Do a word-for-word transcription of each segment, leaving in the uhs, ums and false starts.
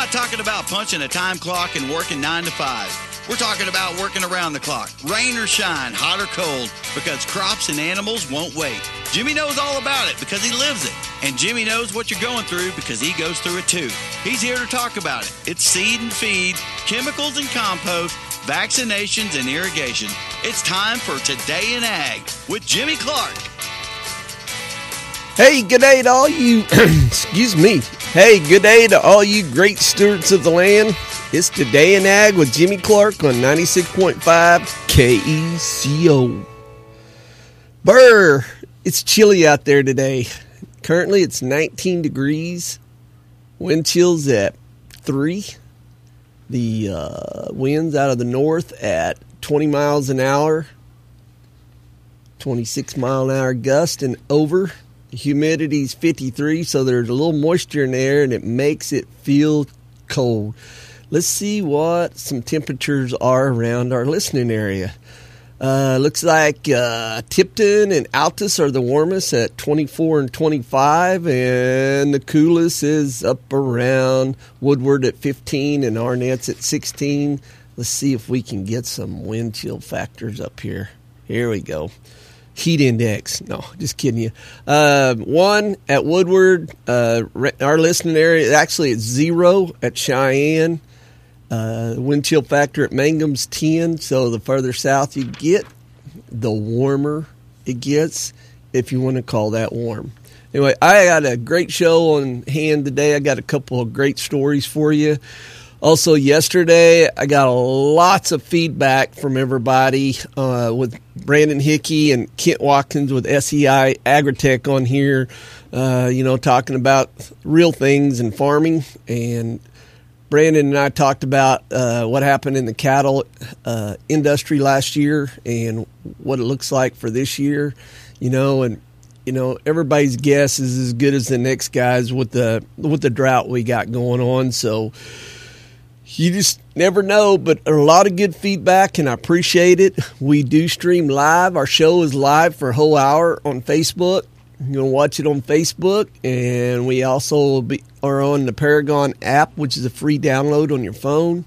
not talking about punching a time clock and working nine to five. We're talking about working around the clock, rain or shine, hot or cold, because crops and animals won't wait. Jimmy knows all about it because he lives it. And Jimmy knows what you're going through because he goes through it too. He's here to talk about it. It's seed and feed, chemicals and compost, vaccinations and irrigation. It's time for Today in Ag with Jimmy Clark. Hey, good day to all you, excuse me. Hey, good day to all you great stewards of the land. It's Today in Ag with Jimmy Clark on ninety-six point five K E C O. Brr, it's chilly out there today. Currently it's nineteen degrees. Wind chill's at three. The uh, wind's out of the north at twenty miles an hour. twenty-six mile an hour gust and over. The humidity's fifty-three, so there's a little moisture in there and it makes it feel cold. Let's see what some temperatures are around our listening area. Uh, looks like uh, Tipton and Altus are the warmest at twenty-four and twenty-five, and the coolest is up around Woodward at fifteen and Arnett's at sixteen. Let's see if we can get some wind chill factors up here. Here we go. Heat index. No, just kidding you. Uh, one at Woodward. Uh, our listening area, actually it's zero at Cheyenne. Uh, wind chill factor at Mangum's ten, so the further south you get, the warmer it gets, if you want to call that warm. Anyway, I got a great show on hand today. I got a couple of great stories for you. Also, yesterday, I got lots of feedback from everybody uh, with Brandon Hickey and Kent Watkins with S E I Agritech on here, uh, you know, talking about real things in farming. And Brandon and I talked about uh, what happened in the cattle uh, industry last year and what it looks like for this year, you know, and, you know, everybody's guess is as good as the next guy's with the, with the drought we got going on. So you just never know, but a lot of good feedback and I appreciate it. We do stream live. Our show is live for a whole hour on Facebook. You can watch it on Facebook, and we also be, are on the Paragon app, which is a free download on your phone,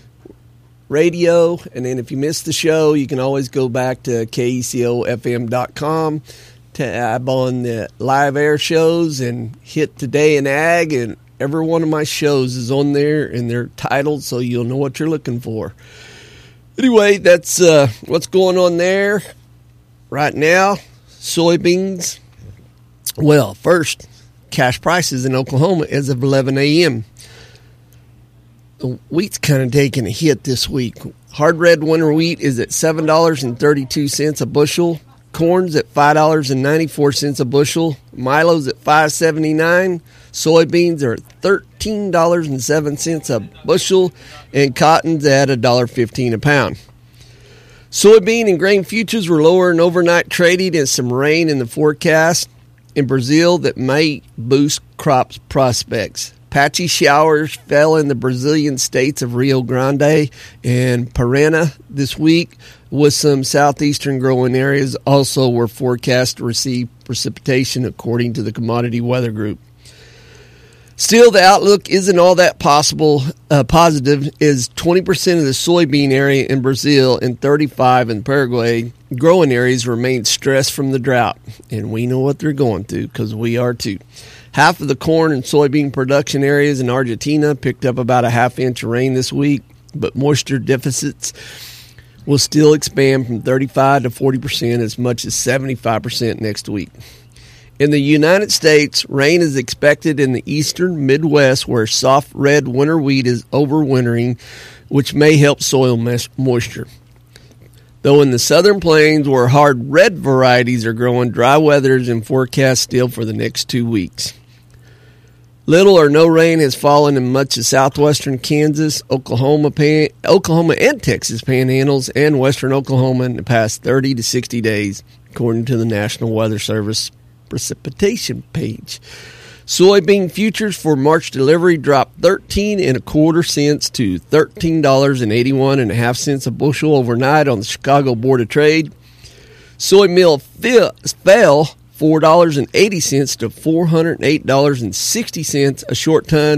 radio, and then if you miss the show, you can always go back to K E C O F M dot com, tab on the live air shows, and hit Today in Ag, and every one of my shows is on there, and they're titled, so you'll know what you're looking for. Anyway, that's uh, what's going on there right now. Soybeans. Well, first, cash prices in Oklahoma as of eleven a.m. The wheat's kind of taking a hit this week. Hard red winter wheat is at seven dollars and thirty-two cents a bushel. Corn's at five dollars and ninety-four cents a bushel. Milo's at five dollars and seventy-nine cents. Soybeans are at thirteen dollars and seven cents a bushel. And cotton's at one dollar and fifteen cents a pound. Soybean and grain futures were lower in overnight trading as some rain in the forecast in Brazil that may boost crops prospects. Patchy showers fell in the Brazilian states of Rio Grande and Paraná this week, with some southeastern growing areas also were forecast to receive precipitation according to the Commodity Weather Group. Still, the outlook isn't all that possible uh, positive, as twenty percent of the soybean area in Brazil and thirty-five percent in Paraguay growing areas remain stressed from the drought. And we know what they're going through because we are too. Half of the corn and soybean production areas in Argentina picked up about a half inch of rain this week, but moisture deficits will still expand from thirty-five to forty percent, as much as seventy-five percent next week. In the United States, rain is expected in the eastern Midwest, where soft red winter wheat is overwintering, which may help soil moisture. Though in the southern plains, where hard red varieties are growing, dry weather is in forecast still for the next two weeks. Little or no rain has fallen in much of southwestern Kansas, Oklahoma, Pan- Oklahoma and Texas panhandles, and western Oklahoma in the past thirty to sixty days, according to the National Weather Service precipitation page. Soybean futures for March delivery dropped thirteen and a quarter cents to thirteen dollars and eighty-one and a half cents a bushel overnight on the Chicago Board of Trade. Soy meal fell four dollars and eighty cents to four hundred eight dollars and sixty cents a short ton,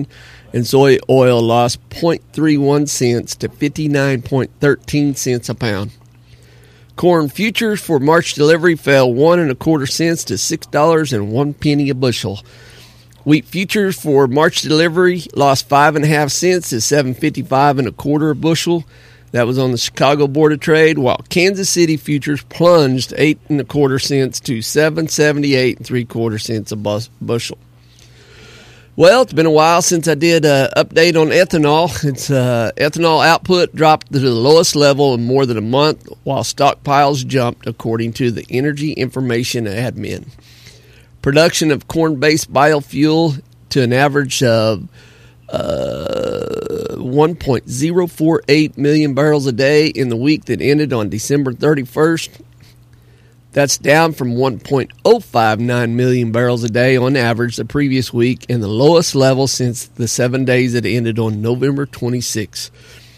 and soy oil lost zero point three one cents to fifty-nine point one three cents a pound. Corn futures for March delivery fell one and a quarter cents to six dollars and one penny a bushel. Wheat futures for March delivery lost five and a half cents to seven fifty-five and a quarter a bushel. That was on the Chicago Board of Trade, while Kansas City futures plunged eight and a quarter cents to seven seventy-eight and three quarter cents a bus- bushel. Well, it's been a while since I did an update on ethanol. It's uh, ethanol output dropped to the lowest level in more than a month, while stockpiles jumped, according to the Energy Information Admin. Production of corn-based biofuel to an average of uh, one point zero four eight million barrels a day in the week that ended on December thirty-first. That's down from one point zero five nine million barrels a day on average the previous week, and the lowest level since the seven days that ended on November twenty-sixth.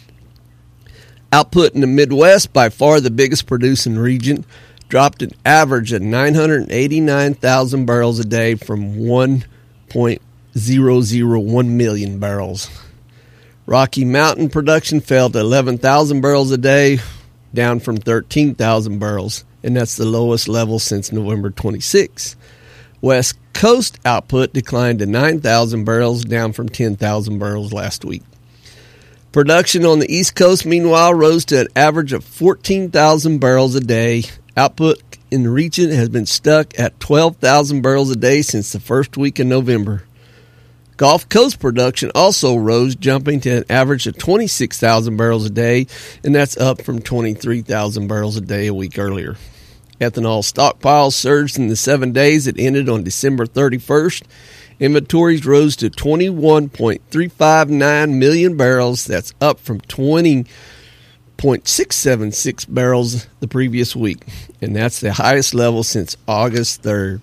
Output in the Midwest, by far the biggest producing region, dropped an average of nine hundred eighty-nine thousand barrels a day from one point zero zero one million barrels. Rocky Mountain production fell to eleven thousand barrels a day, down from thirteen thousand barrels, and that's the lowest level since November twenty-sixth. West Coast output declined to nine thousand barrels, down from ten thousand barrels last week. Production on the East Coast, meanwhile, rose to an average of fourteen thousand barrels a day. Output in the region has been stuck at twelve thousand barrels a day since the first week in November. Gulf Coast production also rose, jumping to an average of twenty-six thousand barrels a day, and that's up from twenty-three thousand barrels a day a week earlier. Ethanol stockpiles surged in the seven days that ended on December thirty-first. Inventories rose to twenty-one point three five nine million barrels. That's up from twenty point six seven six barrels the previous week, and that's the highest level since August third.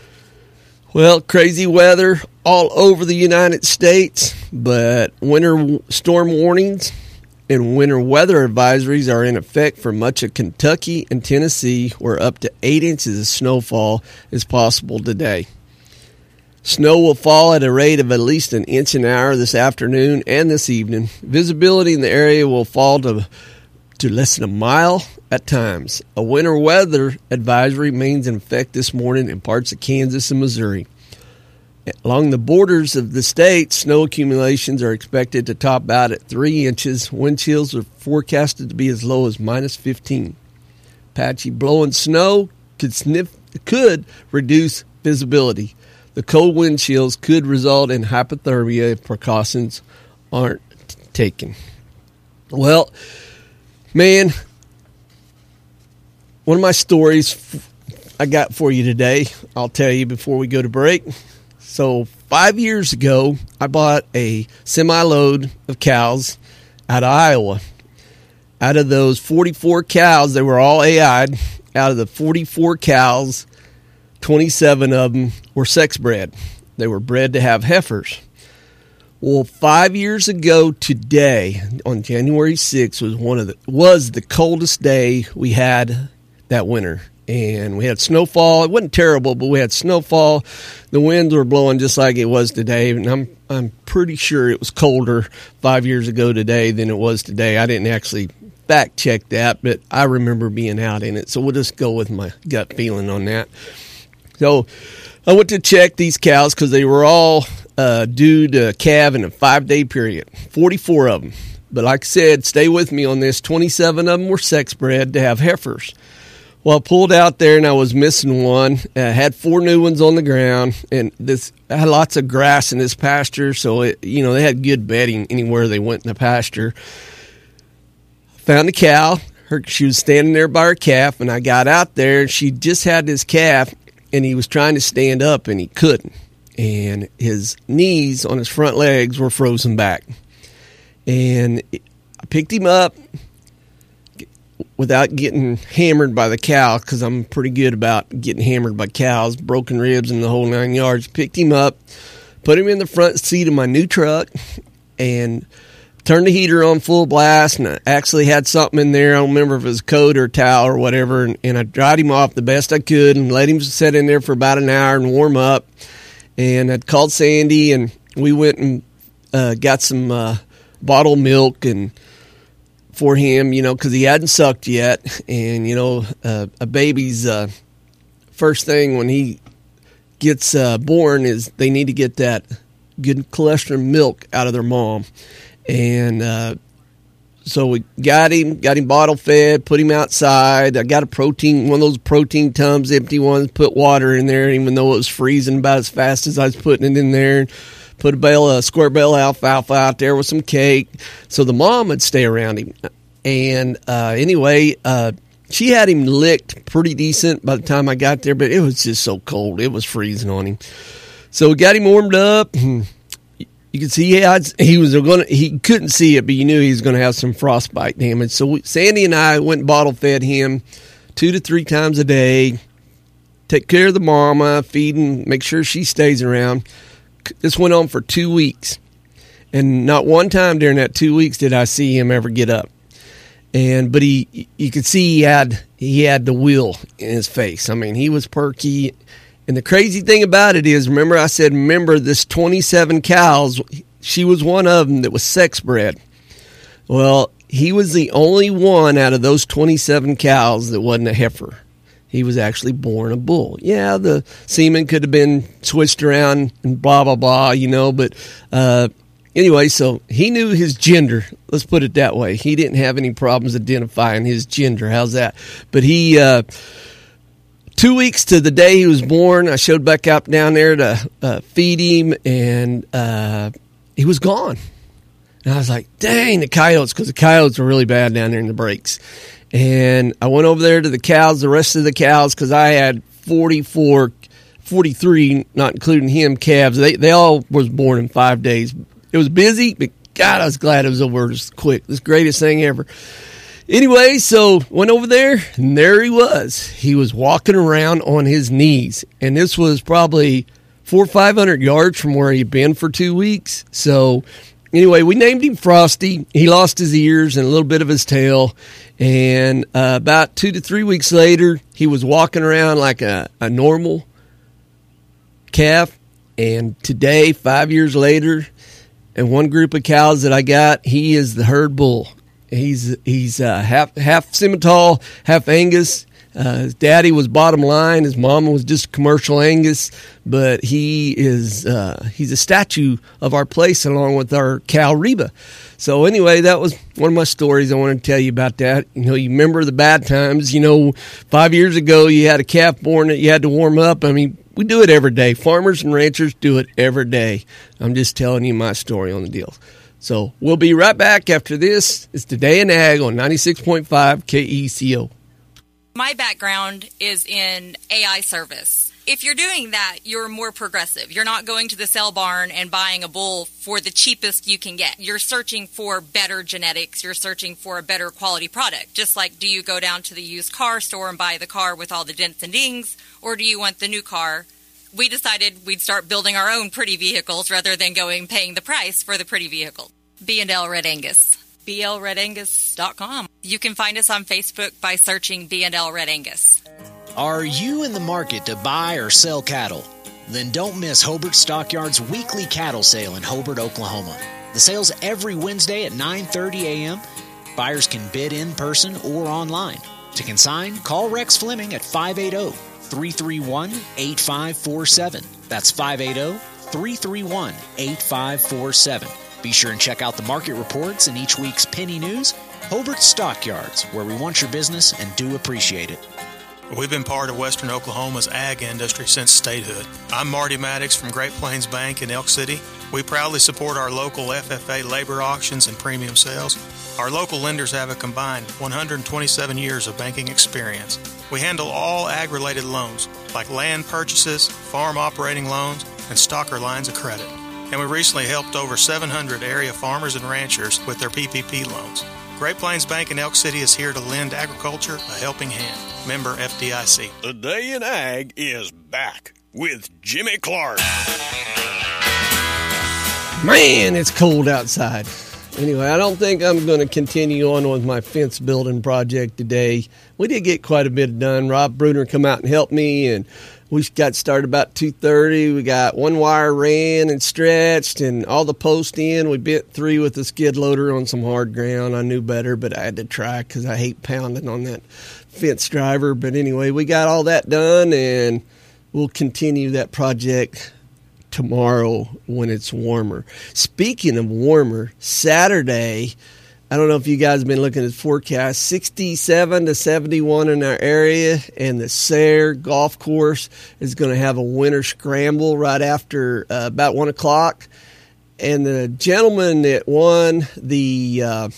Well, crazy weather all over the United States, but winter storm warnings and winter weather advisories are in effect for much of Kentucky and Tennessee, where up to eight inches of snowfall is possible today. Snow will fall at a rate of at least an inch an hour this afternoon and this evening. Visibility in the area will fall to to less than a mile at times. A winter weather advisory remains in effect this morning in parts of Kansas and Missouri. Along the borders of the state, snow accumulations are expected to top out at three inches. Wind chills are forecasted to be as low as minus fifteen. Patchy blowing snow could, sniff, could reduce visibility. The cold wind chills could result in hypothermia if precautions aren't taken. Well, man, one of my stories I got for you today, I'll tell you before we go to break. So five years ago, I bought a semi-load of cows out of Iowa. Out of those forty-four cows, they were all A I'd. Out of the forty-four cows, twenty-seven of them were sex bred. They were bred to have heifers. Well, five years ago today, on January sixth, was one of the was the coldest day we had that winter, and we had snowfall. It wasn't terrible, but we had snowfall. The winds were blowing just like it was today, and I'm I'm pretty sure it was colder five years ago today than it was today. I didn't actually fact check that, but I remember being out in it, so we'll just go with my gut feeling on that. So I went to check these cows because they were all uh, due to calve in a five-day period, forty-four of them. But like I said, stay with me on this. twenty-seven of them were sex bred to have heifers. Well, I pulled out there and I was missing one. I had four new ones on the ground, and this I had lots of grass in this pasture, so it, you know, they had good bedding anywhere they went in the pasture. Found a cow. Her, she was standing there by her calf, and I got out there, and she just had this calf, and he was trying to stand up, and he couldn't. And his knees on his front legs were frozen back. And I picked him up without getting hammered by the cow, because I'm pretty good about getting hammered by cows, broken ribs and the whole nine yards. Picked him up, put him in the front seat of my new truck, and turned the heater on full blast, and I actually had something in there. I don't remember if it was a coat or a towel or whatever, and, and I dried him off the best I could and let him sit in there for about an hour and warm up. And I'd called Sandy, and we went and uh, got some uh, bottled milk and for him, you know, because he hadn't sucked yet. And, you know, uh, a baby's uh, first thing when he gets uh, born is they need to get that good cholesterol milk out of their mom. And uh, so we got him, got him bottle fed, put him outside. I got a protein, one of those protein tubs, empty ones, put water in there, even though it was freezing about as fast as I was putting it in there. Put a bale, a square bale alfalfa out there with some cake so the mom would stay around him. And uh, anyway, uh, she had him licked pretty decent by the time I got there, but it was just so cold. It was freezing on him. So we got him warmed up. You could see he, had, he was going to, he couldn't see it, but you knew he was going to have some frostbite damage. So we, Sandy and I went and bottle fed him two to three times a day. Take care of the mama, feed and make sure she stays around. This went on for two weeks, and not one time during that two weeks did I see him ever get up. And but he, you could see he had he had the will in his face. I mean, he was perky. And the crazy thing about it is, remember I said, remember this twenty-seven cows. She was one of them that was sex bred. Well, he was the only one out of those twenty-seven cows that wasn't a heifer. He was actually born a bull. Yeah, the semen could have been switched around and blah, blah, blah, you know. But uh, anyway, so he knew his gender. Let's put it that way. He didn't have any problems identifying his gender. How's that? But he, uh, two weeks to the day he was born, I showed back up down there to uh, feed him, and uh, he was gone. And I was like, dang, the coyotes, because the coyotes were really bad down there in the breaks. And I went over there to the cows, the rest of the cows, because I had forty-four, forty-three, not including him, calves. They they all was born in five days. It was busy, but God, I was glad it was over just quick. It was the greatest thing ever. Anyway, so went over there, and there he was. He was walking around on his knees, and this was probably four or five hundred yards from where he'd been for two weeks. So anyway, we named him Frosty. He lost his ears and a little bit of his tail. And uh, about two to three weeks later, he was walking around like a, a normal calf. And today, five years later, and one group of cows that I got, he is the herd bull. He's he's uh, half half Simmental, half Angus. Uh, his daddy was bottom line. His mama was just commercial Angus. But he is uh, he's a statue of our place along with our cow Reba. So anyway, that was one of my stories I wanted to tell you about that. You know, you remember the bad times. You know, five years ago you had a calf born that you had to warm up. I mean, we do it every day. Farmers and ranchers do it every day. I'm just telling you my story on the deal. So we'll be right back after this. It's Today in Ag on ninety-six point five K E C O. My background is in A I service. If you're doing that, you're more progressive. You're not going to the sale barn and buying a bull for the cheapest you can get. You're searching for better genetics. You're searching for a better quality product. Just like, do you go down to the used car store and buy the car with all the dents and dings, or do you want the new car? We decided we'd start building our own pretty vehicles rather than going paying the price for the pretty vehicle. B and L Red Angus. B L red angus dot com. You can find us on Facebook by searching B and L Red Angus. Are you in the market to buy or sell cattle? Then don't miss Hobart Stockyards' weekly cattle sale in Hobart, Oklahoma. The sale's every Wednesday at nine thirty a.m. Buyers can bid in person or online. To consign, call Rex Fleming at five eight zero, three three one, eight five four seven. That's five eight zero, three three one, eight five four seven. Be sure and check out the market reports in each week's Penny News. Hobart Stockyards, where we want your business and do appreciate it. We've been part of Western Oklahoma's ag industry since statehood. I'm Marty Maddox from Great Plains Bank in Elk City. We proudly support our local F F A labor auctions and premium sales. Our local lenders have a combined one hundred twenty-seven years of banking experience. We handle all ag-related loans, like land purchases, farm operating loans, and stocker lines of credit. And we recently helped over seven hundred area farmers and ranchers with their P P P loans. Great Plains Bank in Elk City is here to lend agriculture a helping hand. Member F D I C. Today in Ag is back with Jimmy Clark. Man, it's cold outside. Anyway, I don't think I'm going to continue on with my fence building project today. We did get quite a bit done. Rob Bruner come out and helped me, and We got started about two thirty. We got one wire ran and stretched and all the post in. We bit three with the skid loader on some hard ground. I knew better, but I had to try because I hate pounding on that fence driver. But anyway, we got all that done, and we'll continue that project tomorrow when it's warmer. Speaking of warmer, Saturday, I don't know if you guys have been looking at the forecast, sixty-seven to seventy-one in our area, and the Sayre Golf Course is going to have a winter scramble right after uh, about one o'clock. And the gentleman that won the uh,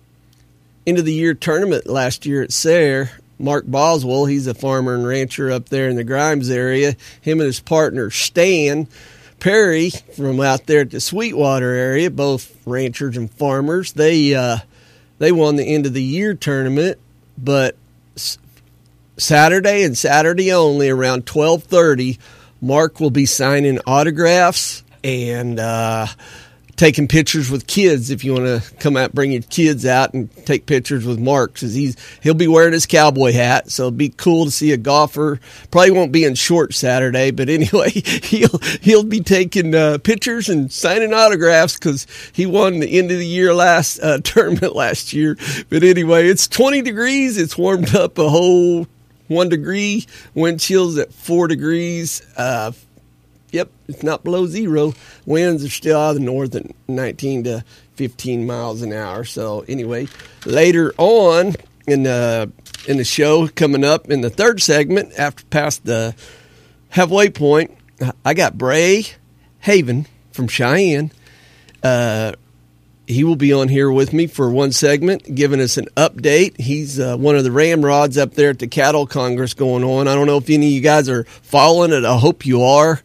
end of the year tournament last year at Sayre, Mark Boswell, he's a farmer and rancher up there in the Grimes area. Him and his partner Stan Perry from out there at the Sweetwater area, both ranchers and farmers, they uh, they won the end of the year tournament. But s- Saturday and Saturday only, around twelve thirty, Mark will be signing autographs and uh, taking pictures with kids. If you want to come out, bring your kids out and take pictures with Mark, because he's he'll be wearing his cowboy hat, so it'd be cool to see a golfer. Probably won't be in shorts Saturday, but anyway, he'll he'll be taking uh, pictures and signing autographs because he won the end of the year last uh, tournament last year. But anyway, it's twenty degrees. It's warmed up a whole one degree. Wind chills at four degrees. Uh, Yep, it's not below zero. Winds are still out of the north at nineteen to fifteen miles an hour. So anyway, later on in the in the show, coming up in the third segment, after past the halfway point, I got Bray Haven from Cheyenne. Uh, he will be on here with me for one segment, giving us an update. He's uh, one of the ramrods up there at the Cattle Congress going on. I don't know if any of you guys are following it. I hope you are.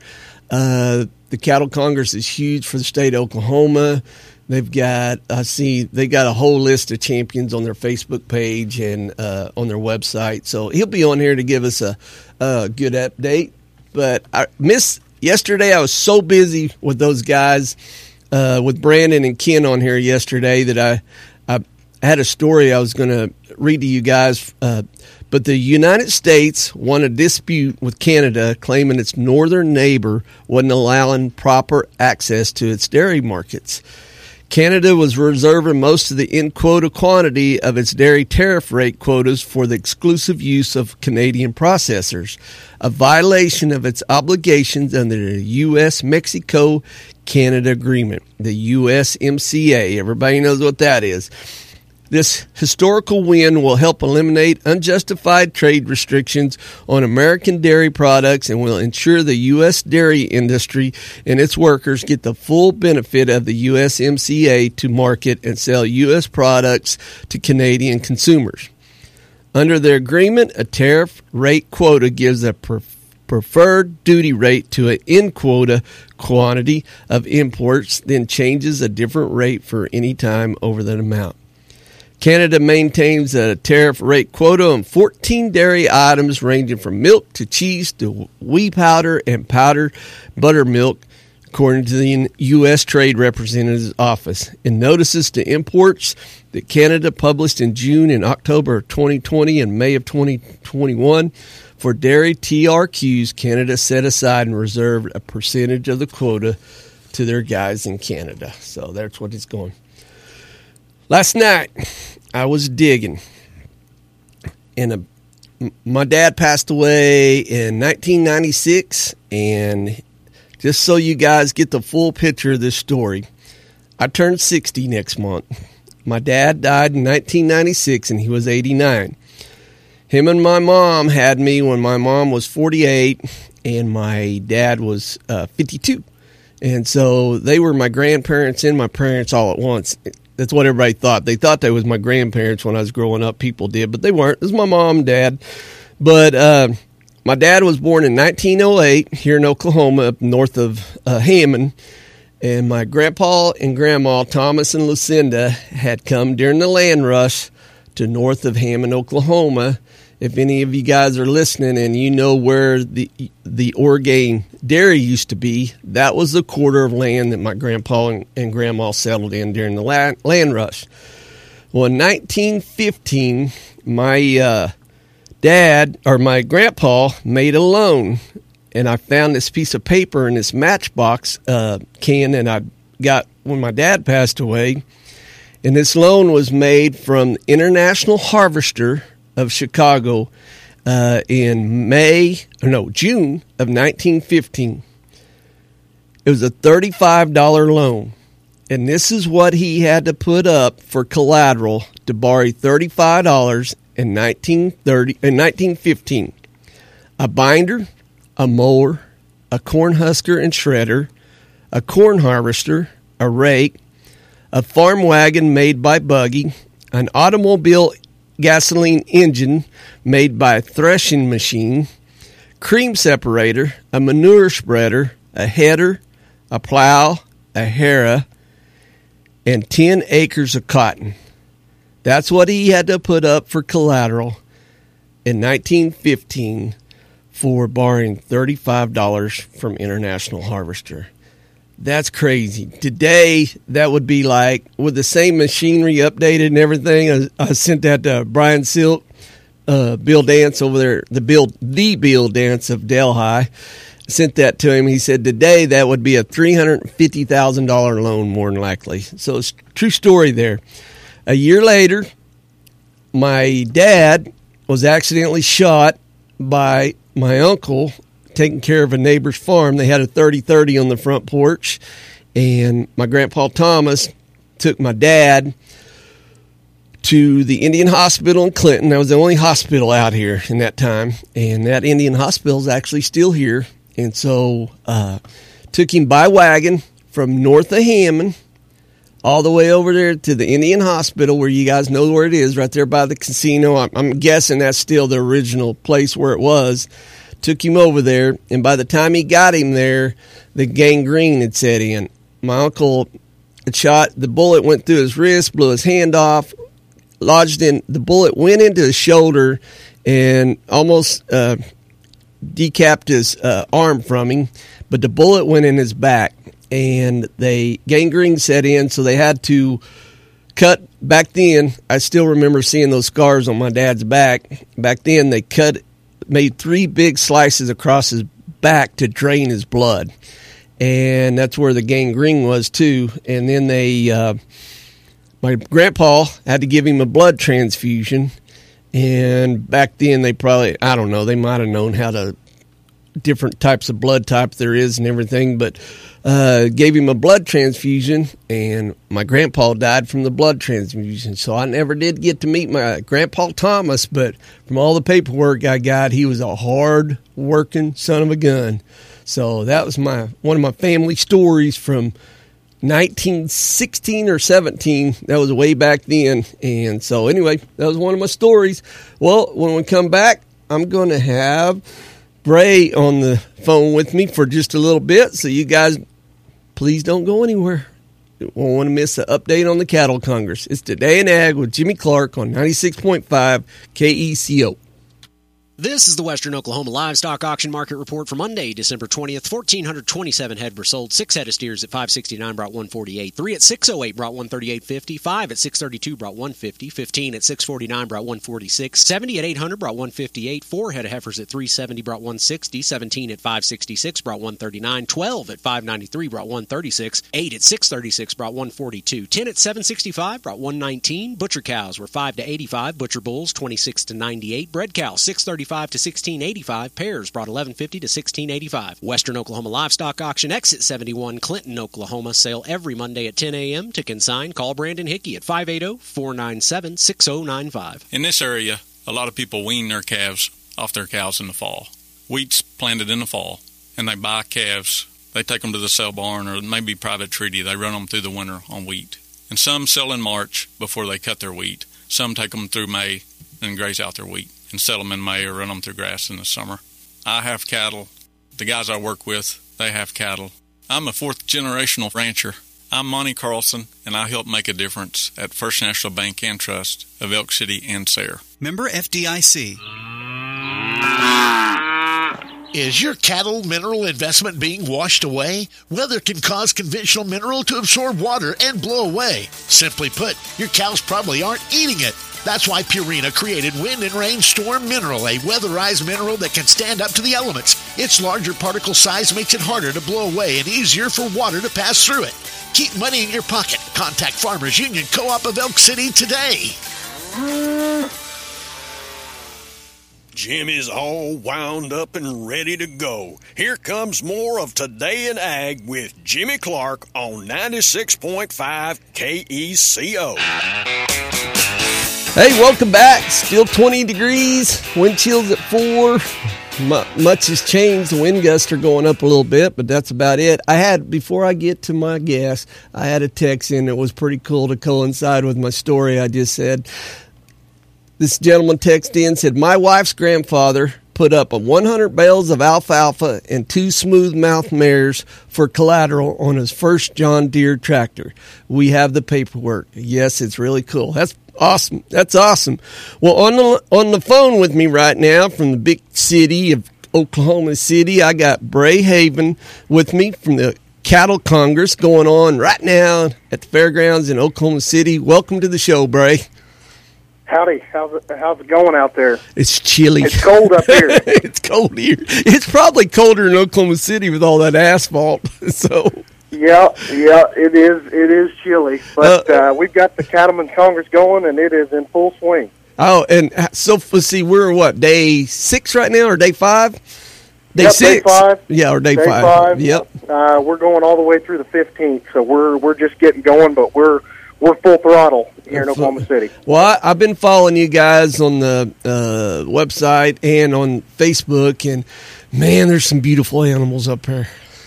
Uh, the Cattle Congress is huge for the state of Oklahoma. They've got, I see, they got a whole list of champions on their Facebook page and uh, on their website. So he'll be on here to give us a, a good update. But I missed yesterday. I was so busy with those guys, uh, with Brandon and Ken on here yesterday, that I, I had a story I was going to read to you guys. Uh, But the United States won a dispute with Canada, claiming its northern neighbor wasn't allowing proper access to its dairy markets. Canada was reserving most of the in-quota quantity of its dairy tariff rate quotas for the exclusive use of Canadian processors, a violation of its obligations under the U S Mexico Canada Agreement, the U S M C A. Everybody knows what that is. This historical win will help eliminate unjustified trade restrictions on American dairy products and will ensure the U S dairy industry and its workers get the full benefit of the U S M C A to market and sell U S products to Canadian consumers. Under the agreement, a tariff rate quota gives a pre- preferred duty rate to an in-quota quantity of imports, then changes a different rate for any time over that amount. Canada maintains a tariff rate quota on fourteen dairy items ranging from milk to cheese to whey powder and powdered buttermilk, according to the U S Trade Representative's Office. In notices to imports that Canada published in June and October of twenty twenty and May of twenty twenty-one, for dairy T R Qs, Canada set aside and reserved a percentage of the quota to their guys in Canada. So that's what it's going. Last night, I was digging, and a, my dad passed away in nineteen ninety-six, and just so you guys get the full picture of this story, I turned sixty next month. My dad died in nineteen ninety-six, and he was eighty-nine. Him and my mom had me when my mom was forty-eight, and my dad was uh, fifty-two. And so they were my grandparents and my parents all at once. That's what everybody thought. They thought they was my grandparents when I was growing up. People did, but they weren't. It was my mom and dad. But uh, my dad was born in nineteen oh eight here in Oklahoma, up north of uh, Hammond. And my grandpa and grandma, Thomas and Lucinda, had come during the land rush to north of Hammond, Oklahoma. If any of you guys are listening and you know where the the Orgain Dairy used to be, that was the quarter of land that my grandpa and, and grandma settled in during the land, land rush. Well, in nineteen fifteen, my uh, dad, or my grandpa, made a loan and I found this piece of paper in this Matchbox uh, can, and I got when my dad passed away. And this loan was made from International Harvester of Chicago uh, in May, or no, June of nineteen fifteen. It was a thirty-five dollars loan. And this is what he had to put up for collateral to borrow thirty-five dollars in nineteen thirty in nineteen fifteen. A binder, a mower, a corn husker and shredder, a corn harvester, a rake, a farm wagon made by Buggy, an automobile gasoline engine made by a threshing machine, cream separator, a manure spreader, a header, a plow, a harrow, and ten acres of cotton. That's what he had to put up for collateral in nineteen fifteen for borrowing thirty-five dollars from International Harvester. That's crazy. Today, that would be like, with the same machinery updated and everything, I, I sent that to Brian Silk, uh, Bill Dance over there, the Bill, the Bill Dance of Delhi. Sent that to him. He said today that would be a three hundred fifty thousand dollars loan, more than likely. So it's a true story there. A year later, my dad was accidentally shot by my uncle taking care of a neighbor's farm. They had a thirty thirty on the front porch, and my grandpa Thomas took my dad to the Indian Hospital in Clinton. That was the only hospital out here in that time, and that Indian Hospital is actually still here. And so uh, took him by wagon from north of Hammond all the way over there to the Indian Hospital, where you guys know where it is, right there by the casino. I'm, I'm guessing that's still the original place where it was. Took him over there, and by the time he got him there, the gangrene had set in. My uncle had shot, the bullet went through his wrist, blew his hand off, lodged in, the bullet went into his shoulder and almost uh, decapped his uh, arm from him, but the bullet went in his back, and they gangrene set in, so they had to cut. Back then, I still remember seeing those scars on my dad's back. Back then, they cut, made three big slices across his back to drain his blood, and that's where the gangrene was too. And then they, uh, my grandpa had to give him a blood transfusion. And back then, they probably, I don't know, they might have known how to, different types of blood type there is and everything, but uh, gave him a blood transfusion, and my grandpa died from the blood transfusion. So I never did get to meet my grandpa Thomas, but from all the paperwork I got, he was a hard-working son of a gun. So that was my one of my family stories from nineteen sixteen or seventeen. That was way back then. And so anyway, that was one of my stories. Well, when we come back, I'm going to have Bray on the phone with me for just a little bit. So you guys, please don't go anywhere. You won't want to miss the update on the Cattle Congress. It's Today in Ag with Jimmy Clark on ninety-six point five K E C O. This is the Western Oklahoma Livestock Auction Market Report for Monday, December twentieth. one thousand four hundred twenty-seven head were sold. Six head of steers at five sixty-nine brought one forty-eight. Three at six oh eight brought one thirty-eight fifty. Five at six thirty-two brought one fifty. Fifteen at six forty-nine brought one forty-six. Seventy at eight hundred brought one fifty-eight. Four head of heifers at three seventy brought one sixty. Seventeen at five sixty-six brought one thirty-nine. Twelve at five ninety-three brought one thirty-six. Eight at six thirty-six brought one forty-two. Ten at seven sixty-five brought one nineteen. Butcher cows were five to eighty-five. Butcher bulls twenty-six to ninety-eight. Bred cows six thirty-five to sixteen eighty-five. Pairs brought eleven fifty to sixteen eighty-five. Western Oklahoma Livestock Auction, Exit seventy-one, Clinton, Oklahoma. Sale every Monday at ten a.m. To consign, call Brandon Hickey at five eight zero, four nine seven, six zero nine five. In this area, a lot of people wean their calves off their cows in the fall. Wheat's planted in the fall, and they buy calves. They take them to the sale barn or maybe private treaty. They run them through the winter on wheat. And some sell in March before they cut their wheat. Some take them through May and graze out their wheat and sell them in May or run them through grass in the summer. I have cattle. The guys I work with, they have cattle. I'm a fourth generational rancher. I'm Monty Carlson, and I help make a difference at First National Bank and Trust of Elk City and Sayre. Member F D I C. Is your cattle mineral investment being washed away? Weather can cause conventional mineral to absorb water and blow away. Simply put, your cows probably aren't eating it. That's why Purina created Wind and Rain Storm Mineral, a weatherized mineral that can stand up to the elements. Its larger particle size makes it harder to blow away and easier for water to pass through it. Keep money in your pocket. Contact Farmers Union Co-op of Elk City today. Jim is all wound up and ready to go. Here comes more of Today in Ag with Jimmy Clark on ninety-six point five K E C O. Hey, welcome back. Still twenty degrees. Wind chills at four. Much has changed. The wind gusts are going up a little bit, but that's about it. I had, before I get to my guess, I had a text in that was pretty cool to coincide with my story I just said. This gentleman texted in, said, my wife's grandfather put up a one hundred bales of alfalfa and two smooth-mouthed mares for collateral on his first John Deere tractor. We have the paperwork. Yes, it's really cool. That's awesome. That's awesome. Well, on the, on the phone with me right now from the big city of Oklahoma City, I got Bray Haven with me from the Cattle Congress going on right now at the fairgrounds in Oklahoma City. Welcome to the show, Bray. Howdy. How's it, how's it going out there? It's chilly. It's cold up here. It's cold here. It's probably colder in Oklahoma City with all that asphalt. So, yeah, yeah, it is. It is chilly, but uh, uh, we've got the Cattlemen's Congress going, and it is in full swing. Oh, and so let's see, we're what, day six right now, or day five? Day yep, six. Day five. Yeah, or day, day five. five. Yep. Uh, we're going all the way through the fifteenth, so we're we're just getting going, but we're we're full throttle here in Oklahoma City. Well, I, I've been following you guys on the uh, website and on Facebook, and man, there's some beautiful animals up here.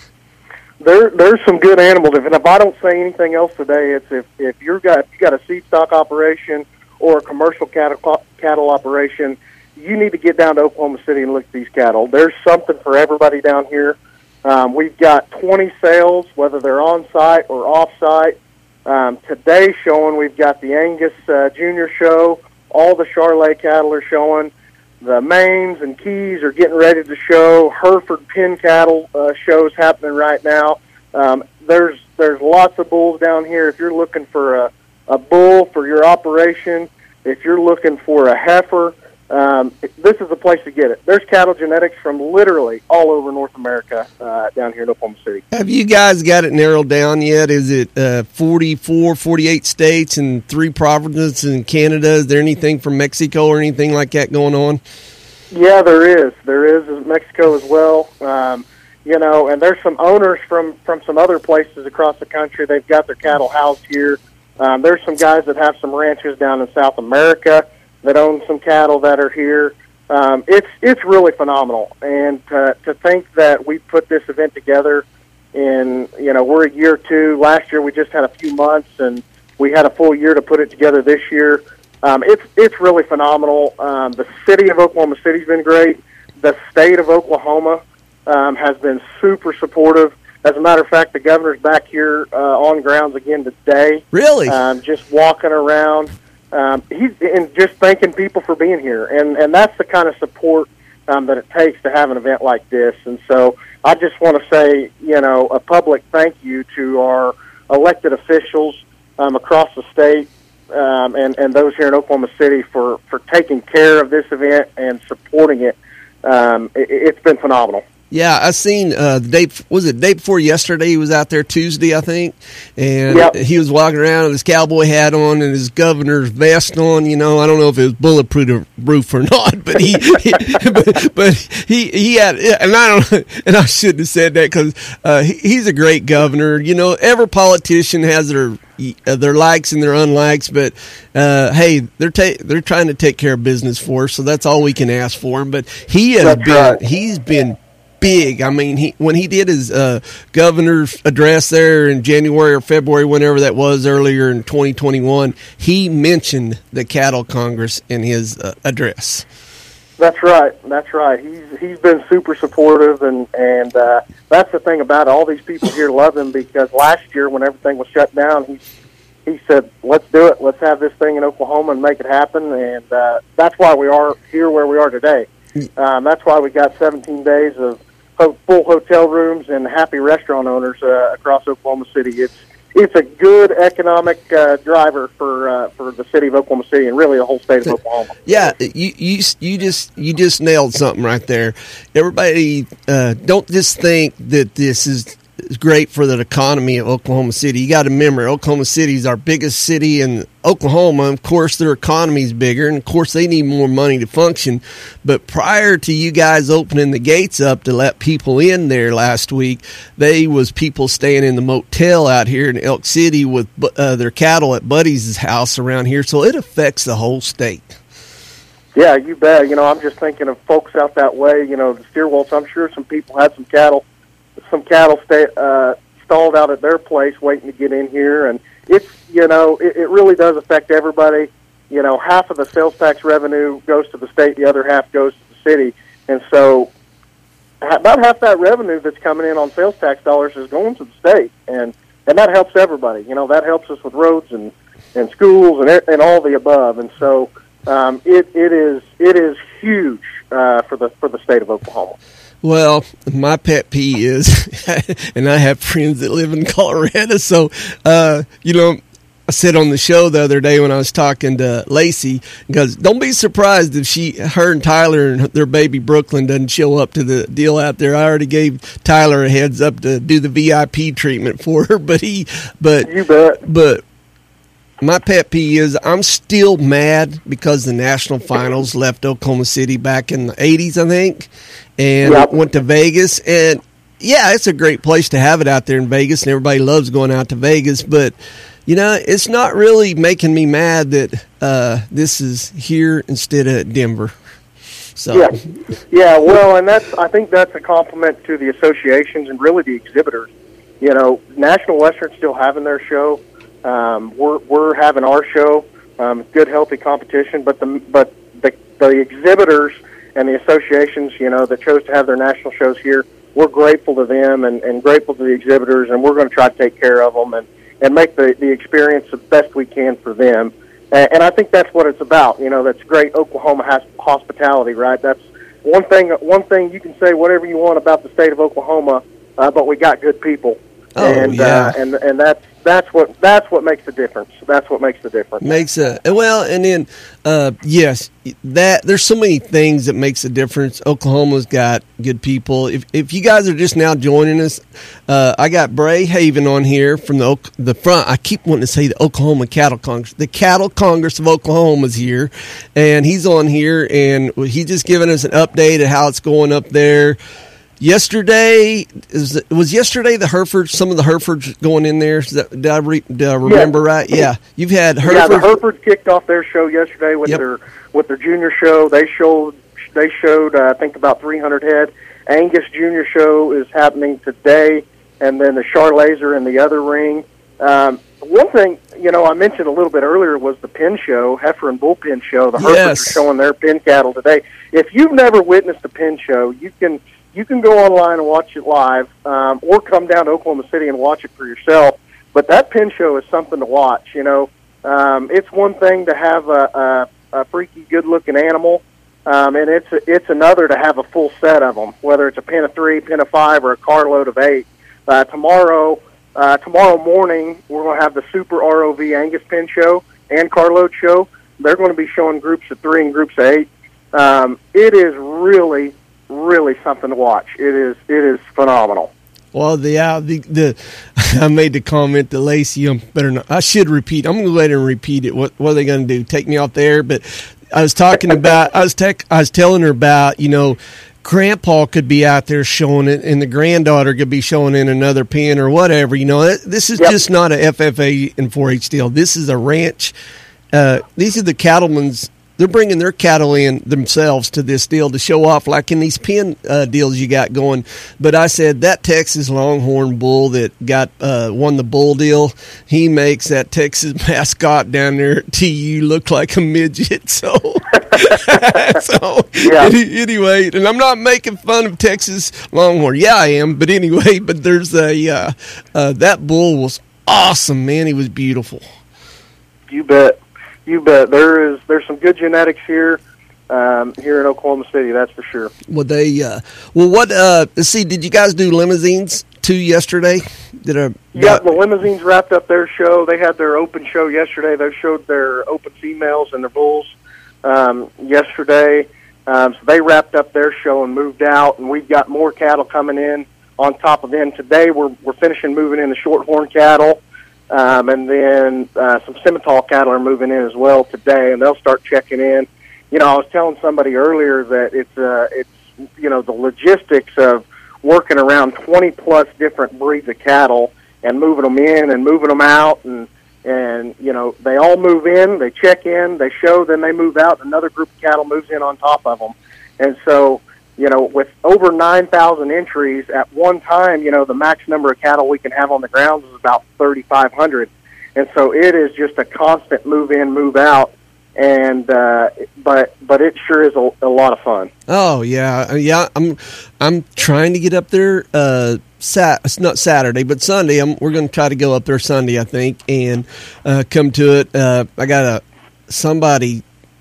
There, there's some good animals. If, and if I don't say anything else today, it's if if you're got if you got a seed stock operation or a commercial cattle cattle operation, you need to get down to Oklahoma City and look at these cattle. There's something for everybody down here. Um, we've got twenty sales, whether they're on site or off site. Um, today's showing, we've got the Angus uh, Junior show. All the Charolais cattle are showing. The Maines and Keys are getting ready to show. Hereford Pin cattle uh, shows happening right now. Um, there's there's lots of bulls down here. If you're looking for a, a bull for your operation, if you're looking for a heifer, um, this is the place to get it. There's cattle genetics from literally all over North America uh, down here in Oklahoma City. Have you guys got it narrowed down yet? Is it uh, forty-four, forty-eight states and three provinces in Canada? Is there anything from Mexico or anything like that going on? Yeah, there is. There is Mexico as well. Um, you know, and there's some owners from, from some other places across the country. They've got their cattle housed here. Um, there's some guys that have some ranches down in South America that own some cattle that are here. Um, it's it's really phenomenal, and to, to think that we put this event together in, you know, we're a year two. Last year we just had a few months, and we had a full year to put it together this year. Um, it's it's really phenomenal. Um, the city of Oklahoma City's been great. The state of Oklahoma um, has been super supportive. As a matter of fact, the governor's back here uh, on grounds again today. Really? Um, just walking around. Um, he's and just thanking people for being here, and and that's the kind of support um, that it takes to have an event like this. And so I just want to say, you know, a public thank you to our elected officials um, across the state um, and and those here in Oklahoma City for for taking care of this event and supporting it. Um, it it's been phenomenal. Yeah, I seen uh, the day, was it the day before yesterday? He was out there Tuesday, I think, and yep. he was walking around with his cowboy hat on and his governor's vest on. You know, I don't know if it was bulletproof roof or not, but he, he but, but he he had, and I don't, and I shouldn't have said that because uh, he, he's a great governor. You know, every politician has their their likes and their unlikes, but uh, hey, they're ta- they're trying to take care of business for us, so that's all we can ask for him. But he has that's been, right. he's been. Big. I mean, he when he did his uh, governor's address there in January or February, whenever that was, earlier in twenty twenty-one, he mentioned the Cattle Congress in his uh, address. That's right. That's right. He's he's been super supportive, and and uh, that's the thing about it. All these people here love him because last year when everything was shut down, he he said, "Let's do it. Let's have this thing in Oklahoma and make it happen." And uh, that's why we are here where we are today. Um, that's why we got seventeen days of full hotel rooms and happy restaurant owners uh, across Oklahoma City. It's it's a good economic uh, driver for uh, for the city of Oklahoma City and really the whole state of Oklahoma. Yeah, you you you just you just nailed something right there. Everybody, uh, don't just think that this is great for the economy of Oklahoma City. You got to remember, Oklahoma City is our biggest city in Oklahoma. Of course, their economy is bigger, and of course, they need more money to function. But prior to you guys opening the gates up to let people in there last week, they was people staying in the motel out here in Elk City with uh, their cattle at Buddy's house around here. So it affects the whole state. Yeah, you bet. You know, I'm just thinking of folks out that way. You know, the Steerwolves, I'm sure some people had some cattle some cattle stay, uh, stalled out at their place waiting to get in here. And it's, you know, it, it really does affect everybody. You know, half of the sales tax revenue goes to the state, the other half goes to the city. And so about half that revenue that's coming in on sales tax dollars is going to the state. And, and that helps everybody. You know, that helps us with roads and, and schools and, and all the above. And so um, it, it is it is huge uh, for the for the state of Oklahoma. Well, my pet peeve is, and I have friends that live in Colorado, so, uh, you know, I said on the show the other day when I was talking to Lacey, because don't be surprised if she, her and Tyler and their baby Brooklyn doesn't show up to the deal out there. I already gave Tyler a heads up to do the V I P treatment for her, but he, but, you bet. but my pet peeve is I'm still mad because the national finals left Oklahoma City back in the eighties, I think, and yep. went to Vegas. And, yeah, it's a great place to have it out there in Vegas, and everybody loves going out to Vegas. But, you know, it's not really making me mad that uh, this is here instead of Denver. So. Yeah, yeah. Well, and that's I think that's a compliment to the associations and really the exhibitors. You know, National Western's still having their show. Um, we're we're having our show, um, good healthy competition, but the but the the exhibitors and the associations, you know, that chose to have their national shows here, we're grateful to them and, and grateful to the exhibitors, and we're going to try to take care of them and, and make the, the experience the best we can for them. And, and I think that's what it's about. You know, that's great Oklahoma has hospitality, right? That's one thing. One thing you can say whatever you want about the state of Oklahoma, uh, but we got good people. Oh, and, yeah. uh, and and that's that's what that's what makes the difference. That's what makes the difference. Makes a well, and then uh, yes, that there's so many things that makes a difference. Oklahoma's got good people. If if you guys are just now joining us, uh, I got Bray Haven on here from the the front. I keep wanting to say the Oklahoma Cattle Congress. The Cattle Congress of Oklahoma is here, and he's on here, and he's just giving us an update of how it's going up there. Yesterday, is it was yesterday the Herefords, some of the Herefords going in there. That, did, I re, did I remember yeah. right? Yeah. You've had Herefords. Yeah, the Herefords kicked off their show yesterday with yep. their with their junior show. They showed, they showed uh, I think, about three hundred head. Angus Junior Show is happening today, and then the Charlets are in the other ring. Um, one thing, you know, I mentioned a little bit earlier was the Pin Show, Heifer and Bull Pin Show. The Herefords yes. are showing their pin cattle today. If you've never witnessed a pin show, you can... You can go online and watch it live, um, or come down to Oklahoma City and watch it for yourself. But that pin show is something to watch. You know, um, it's one thing to have a, a, a freaky, good-looking animal, um, and it's a, it's another to have a full set of them, whether it's a pin of three, pin of five, or a carload of eight. Uh, tomorrow, uh, tomorrow morning, we're going to have the Super R O V Angus Pin Show and carload show. They're going to be showing groups of three and groups of eight. Um, it is really. really something to watch. It is it is phenomenal. Well, the uh, the, the I made the comment to Lacey. I'm better not. I should repeat. I'm going to go ahead and repeat it. What what are they going to do? Take me off there? But I was talking about. I was tech, I was telling her about. You know, Grandpa could be out there showing it, and the granddaughter could be showing in another pen or whatever. You know, this is yep. just not a F F A and four H deal. This is a ranch. Uh, these are the cattlemen's. They're bringing their cattle in themselves to this deal to show off, like in these pen uh, deals you got going. But I said that Texas Longhorn bull that got uh, won the bull deal, he makes that Texas mascot down there at T U look like a midget. So, so yeah. any, anyway, and I'm not making fun of Texas Longhorn. Yeah, I am. But anyway, but there's a uh, uh, that bull was awesome, man. He was beautiful. You bet. You bet. There is there's some good genetics here, um, here in Oklahoma City. That's for sure. Well, they uh, well, what? Uh, let's see. Did you guys do limousines two yesterday. Did I? Yeah, the limousines wrapped up their show. They had their open show yesterday. They showed their open females and their bulls um, yesterday. Um, so they wrapped up their show and moved out, and we've got more cattle coming in on top of them. Today we're we're finishing moving in the shorthorn cattle, um, and then uh, some Simmental cattle are moving in as well today, and they'll start checking in. You know, I was telling somebody earlier that it's uh, it's you know the logistics of working around twenty plus different breeds of cattle and moving them in and moving them out, and and you know they all move in, they check in, they show, then they move out. Another group of cattle moves in on top of them, and so you know with over nine thousand entries at one time, you know the max number of cattle we can have on the grounds is about thirty-five hundred, and so it is just a constant move in, move out. And uh, but but it sure is a, a lot of fun. Oh yeah, yeah. I'm I'm trying to get up there. Uh, sat it's not Saturday, but Sunday. I'm, we're going to try to go up there Sunday, I think, and uh, come to it. Uh, I got a somebody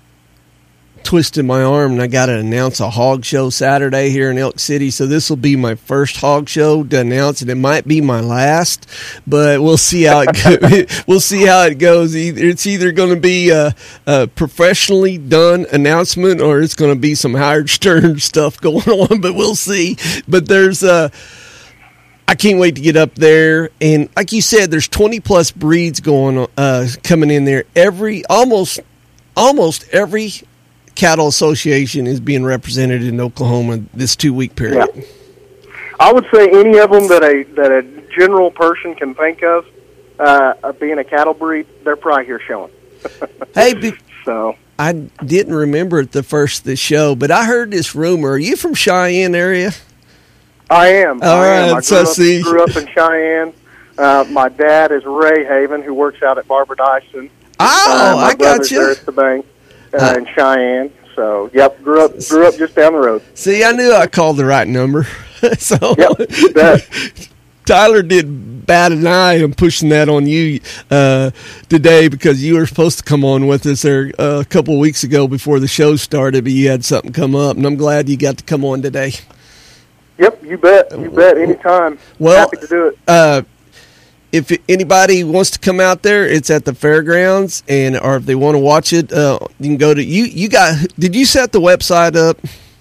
twisted my arm, and I got to announce a hog show Saturday here in Elk City. So this will be my first hog show to announce, and it might be my last, but we'll see how it go- we'll see how it goes. It's either going to be a, a professionally done announcement, or it's going to be some Howard Stern stuff going on. But we'll see. But there's uh, I can't wait to get up there, and like you said, there's twenty plus breeds going on, uh, coming in there. Every almost almost every cattle association is being represented in Oklahoma this two week period. Yeah. I would say any of them that a that a general person can think of, uh, of being a cattle breed, they're probably here showing. Hey, be- so I didn't remember at the first of the show, but I heard this rumor. Are you from Cheyenne area? I am. All I right, am. I grew, so up, see. grew up in Cheyenne. Uh, my dad is Ray Haven, who works out at Barbara Dyson. Oh, uh, my I got brother's you. there at the bank uh, Uh, in Cheyenne. So, yep, grew up grew up just down the road. See, I knew I called the right number. so Yep, you bet. Tyler did bat an eye on pushing that on you uh, today, because you were supposed to come on with us there uh, a couple of weeks ago before the show started, but you had something come up, and I'm glad you got to come on today. Yep, you bet. You bet. Anytime. Well, Happy to do it. Uh, if anybody wants to come out there, it's at the fairgrounds, and or if they want to watch it, uh, you can go to you. You got? Did you set the website up?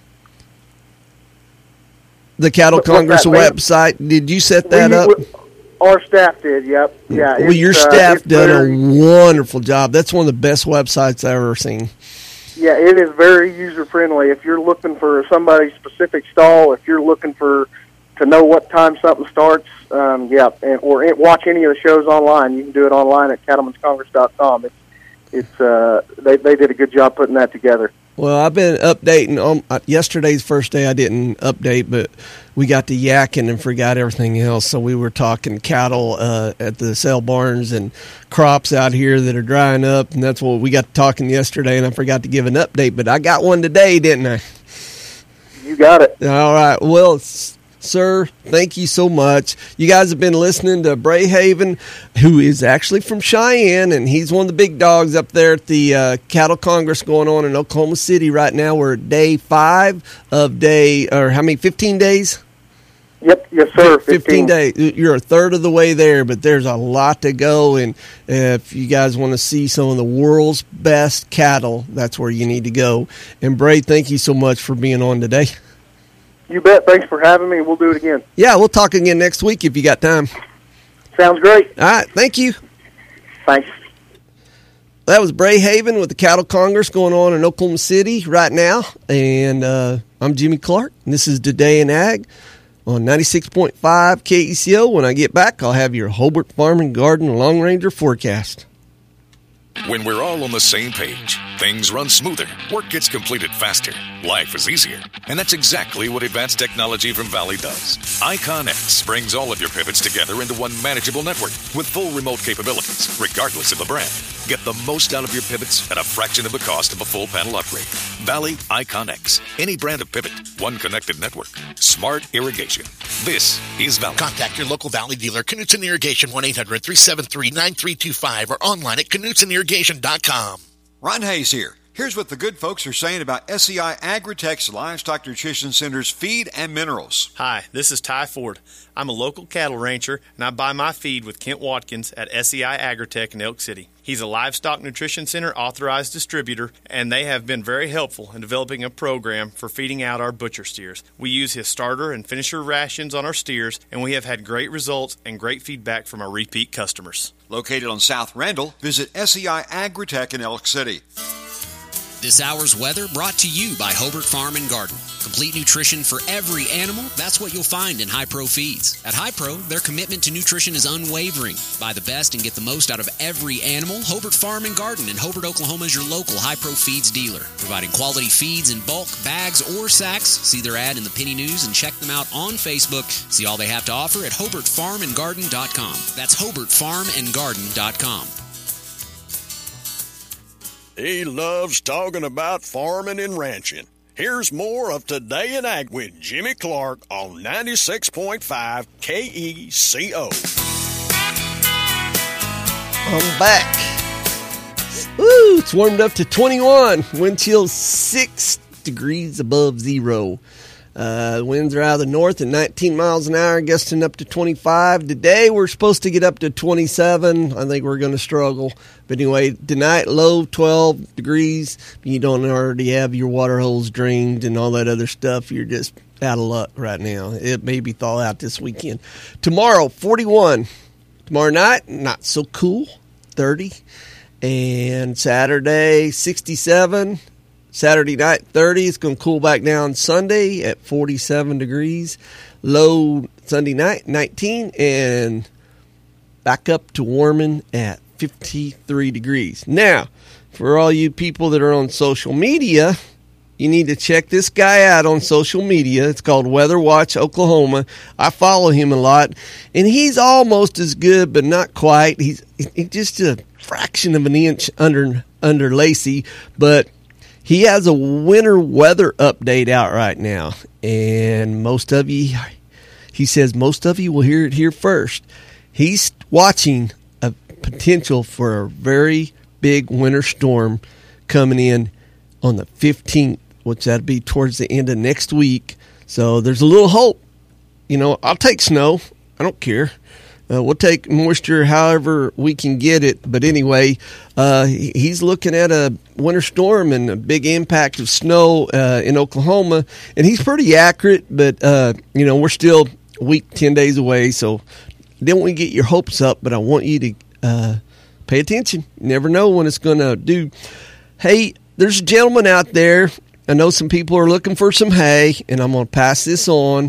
The Cattle What- what's Congress that, man? website. Did you set that We- up? we- Our staff did. Yep. Yeah. Well, it's, your uh, staff it's done very- a wonderful job. That's one of the best websites I've ever seen. Yeah, it is very user friendly. If you're looking for somebody's specific stall, if you're looking for to know what time something starts, um, yeah, and, or watch any of the shows online, you can do it online at cattlemen's congress dot com. It's it's uh, they they did a good job putting that together. Well, I've been updating. Um, uh, yesterday's first day I didn't update, but we got to yakking and forgot everything else. So we were talking cattle uh, at the sale barns and crops out here that are drying up, and that's what we got to talking yesterday, and I forgot to give an update, but I got one today, didn't I? You got it. All right. Well, s- sir, thank you so much. You guys have been listening to Bray Haven, who is actually from Cheyenne, and he's one of the big dogs up there at the uh, Cattle Congress going on in Oklahoma City right now. We're at day five of day, or how many, fifteen days? Yep. Yes, sir. fifteen days. You're a third of the way there, but there's a lot to go, and if you guys want to see some of the world's best cattle, that's where you need to go. And Bray, thank you so much for being on today. You bet. Thanks for having me. We'll do it again. Yeah, we'll talk again next week if you got time. Sounds great. All right, thank you. Thanks. That was Bray Haven with the Cattle Congress going on in Oklahoma City right now. And uh, I'm Jimmy Clark, and this is Today in Ag on ninety-six point five K E C O. When I get back, I'll have your Hobart Farm and Garden Long Ranger forecast. When we're all on the same page, things run smoother, work gets completed faster, life is easier. And that's exactly what advanced technology from Valley does. IconX brings all of your pivots together into one manageable network with full remote capabilities, regardless of the brand. Get the most out of your pivots at a fraction of the cost of a full panel upgrade. Valley IconX. Any brand of pivot, one connected network. Smart irrigation. This is Valley. Contact your local Valley dealer, Knutson Irrigation, one eight hundred three seven three nine three two five, or online at knutson irrigation dot com. Ron Hayes here. Here's what the good folks are saying about S E I Agritech's Livestock Nutrition Center's feed and minerals. Hi, this is Ty Ford. I'm a local cattle rancher, and I buy my feed with Kent Watkins at S E I Agritech in Elk City. He's a Livestock Nutrition Center authorized distributor, and they have been very helpful in developing a program for feeding out our butcher steers. We use his starter and finisher rations on our steers, and we have had great results and great feedback from our repeat customers. Located on South Randall, visit S E I Agritech in Elk City. This hour's weather brought to you by Hobart Farm and Garden. Complete nutrition for every animal, that's what you'll find in Hi-Pro Feeds. At Hi-Pro, their commitment to nutrition is unwavering. Buy the best and get the most out of every animal. Hobart Farm and Garden in Hobart, Oklahoma is your local Hi-Pro Feeds dealer. Providing quality feeds in bulk, bags, or sacks. See their ad in the Penny News and check them out on Facebook. See all they have to offer at hobart farm and garden dot com. That's hobart farm and garden dot com. He loves talking about farming and ranching. Here's more of Today in Ag with Jimmy Clark on ninety-six point five K E C O. I'm back. Woo, it's warmed up to twenty-one. Wind chill six degrees above zero. Uh, winds are out of the north at nineteen miles an hour, gusting up to twenty-five. Today we're supposed to get up to twenty-seven. I think we're going to struggle. But anyway, tonight low twelve degrees. You don't already have your water holes drained and all that other stuff. You're just out of luck right now. It may be thaw out this weekend. Tomorrow, forty-one. Tomorrow night, not so cool, thirty. And Saturday, sixty-seven. Saturday night, thirty. It's going to cool back down Sunday at forty-seven degrees. Low Sunday night, nineteen. And back up to warming at fifty-three degrees. Now, for all you people that are on social media, you need to check this guy out on social media. It's called Weather Watch Oklahoma. I follow him a lot. And he's almost as good, but not quite. He's, he's just a fraction of an inch under under Lacey. But he has a winter weather update out right now, and most of you, he says most of you will hear it here first. He's watching a potential for a very big winter storm coming in on the fifteenth, which that'd be towards the end of next week. So there's a little hope. You know, I'll take snow. I don't care. Uh, we'll take moisture however we can get it. But anyway, uh, he's looking at a winter storm and a big impact of snow uh, in Oklahoma. And he's pretty accurate, but, uh, you know, we're still a week, ten days away. So don't want to get your hopes up, but I want you to uh, pay attention. You never know when it's going to do. Hey, there's a gentleman out there. I know some people are looking for some hay, and I'm going to pass this on.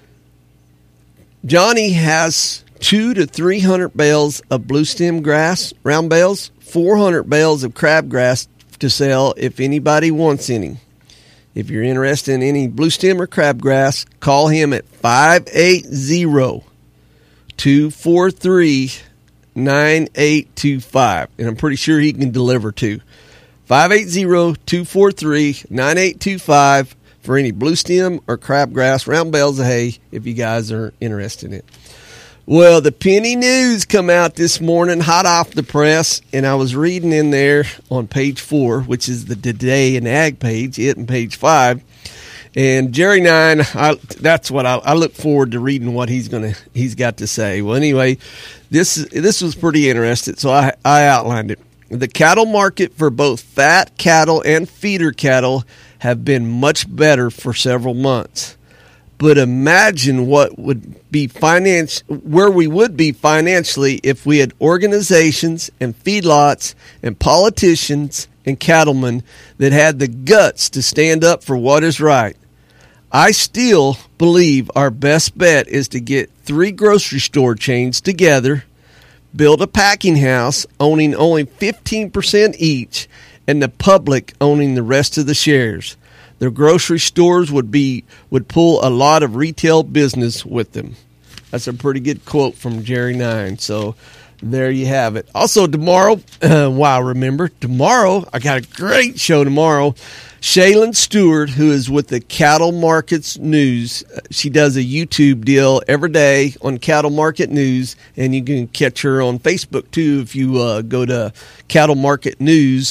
Johnny has two to three hundred bales of blue stem grass, round bales, four hundred bales of crabgrass to sell if anybody wants any. If you're interested in any blue stem or crabgrass, call him at five eight zero, two four three, nine eight two five, and I'm pretty sure he can deliver too. five eight zero, two four three, nine eight two five for any blue stem or crabgrass, round bales of hay if you guys are interested in it. Well, the Penny News come out this morning, hot off the press, and I was reading in there on page four, which is the Today in Ag page, it and page five. And Jerry Nine, I, that's what I, I look forward to reading what he's gonna he's got to say. Well, anyway, this this was pretty interesting, so I I outlined it. The cattle market for both fat cattle and feeder cattle have been much better for several months. But imagine what would be finance, where we would be financially if we had organizations and feedlots and politicians and cattlemen that had the guts to stand up for what is right. I still believe our best bet is to get three grocery store chains together, build a packing house owning only fifteen percent each, and the public owning the rest of the shares. Their grocery stores would be would pull a lot of retail business with them. That's a pretty good quote from Jerry Nine. So there you have it. Also tomorrow, uh, wow, remember, tomorrow, I got a great show tomorrow. Shaylin Stewart, who is with the Cattle Markets News, she does a YouTube deal every day on Cattle Market News, and you can catch her on Facebook too if you uh, go to Cattle Market News.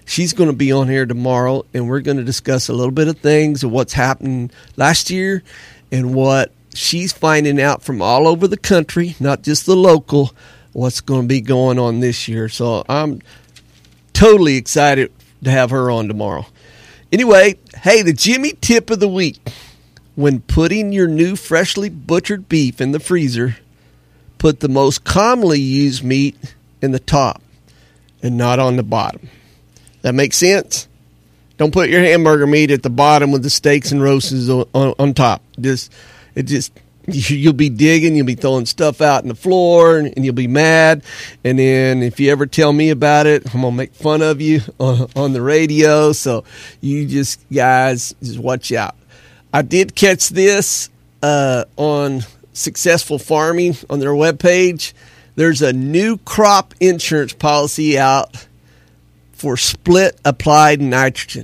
She's going to be on here tomorrow, and we're going to discuss a little bit of things of what's happened last year and what she's finding out from all over the country, not just the local, what's going to be going on this year. So I'm totally excited to have her on tomorrow. Anyway, hey, the Jimmy tip of the week. When putting your new freshly butchered beef in the freezer, put the most commonly used meat in the top and not on the bottom. That makes sense? Don't put your hamburger meat at the bottom with the steaks and roasts on, on, on top. Just, it just, you'll be digging, you'll be throwing stuff out on the floor, and, and you'll be mad. And then if you ever tell me about it, I'm going to make fun of you on, on the radio. So you just, guys, just watch out. I did catch this uh, on Successful Farming on their webpage. There's a new crop insurance policy out for split applied nitrogen.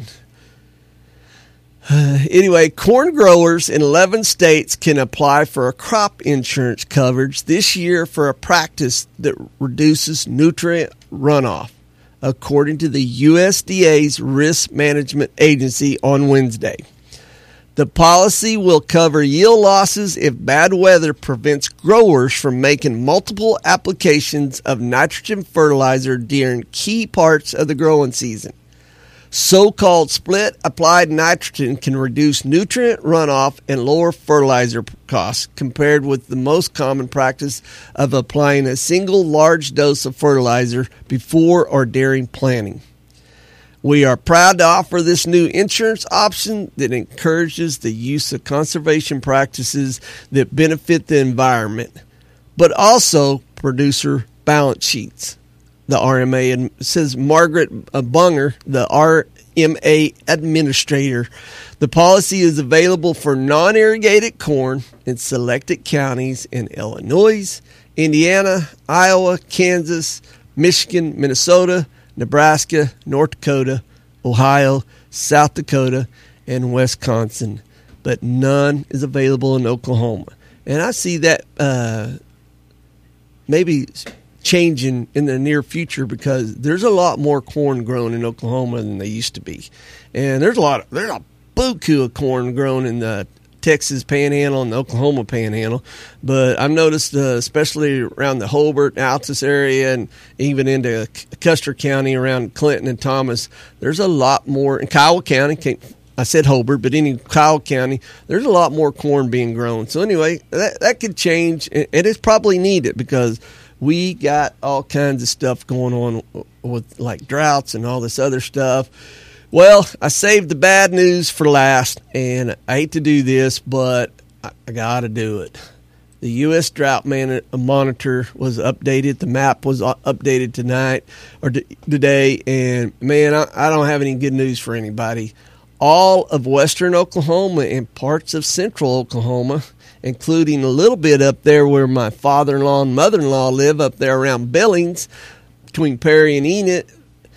Uh, anyway, corn growers in eleven states can apply for a crop insurance coverage this year for a practice that reduces nutrient runoff, according to the U S D A's Risk Management Agency on Wednesday. The policy will cover yield losses if bad weather prevents growers from making multiple applications of nitrogen fertilizer during key parts of the growing season. So-called split applied nitrogen can reduce nutrient runoff and lower fertilizer costs compared with the most common practice of applying a single large dose of fertilizer before or during planting. We are proud to offer this new insurance option that encourages the use of conservation practices that benefit the environment, but also producer balance sheets. The R M A says Margaret Bunger, the R M A administrator. The policy is available for non-irrigated corn in selected counties in Illinois, Indiana, Iowa, Kansas, Michigan, Minnesota, Nebraska, North Dakota, Ohio, South Dakota, and Wisconsin, but none is available in Oklahoma. And I see that uh, maybe changing in the near future because there's a lot more corn grown in Oklahoma than they used to be. And there's a lot of, there's a buku of corn grown in the Texas Panhandle and the Oklahoma Panhandle, but I've noticed, uh, especially around the Hobart, Altus area, and even into Custer County around Clinton and Thomas, there's a lot more in Kiowa County. I said Hobart, but in Kiowa County, there's a lot more corn being grown. So anyway, that that could change, and it's probably needed because we got all kinds of stuff going on with like droughts and all this other stuff. Well, I saved the bad news for last, and I hate to do this, but I, I got to do it. The U S Drought Man- Monitor was updated. The map was updated tonight or t- today, and man, I, I don't have any good news for anybody. All of western Oklahoma and parts of central Oklahoma, including a little bit up there where my father-in-law and mother-in-law live, up there around Billings, between Perry and Enid,